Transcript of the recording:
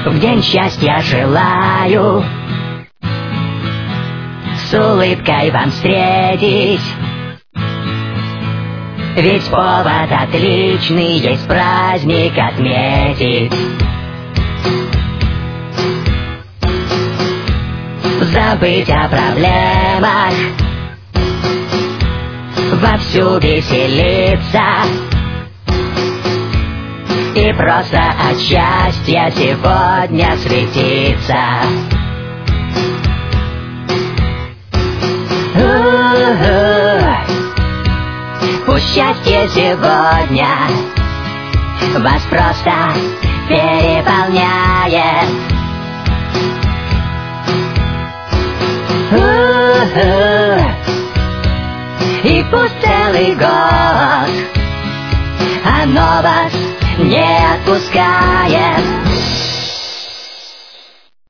В день счастья желаю с улыбкой вам встретить, ведь повод отличный есть праздник отметить. Забыть о проблемах, вовсю веселиться и просто от счастья сегодня светиться. Пусть счастье сегодня вас просто переполняет. И пусть целый год оно вас не отпускает.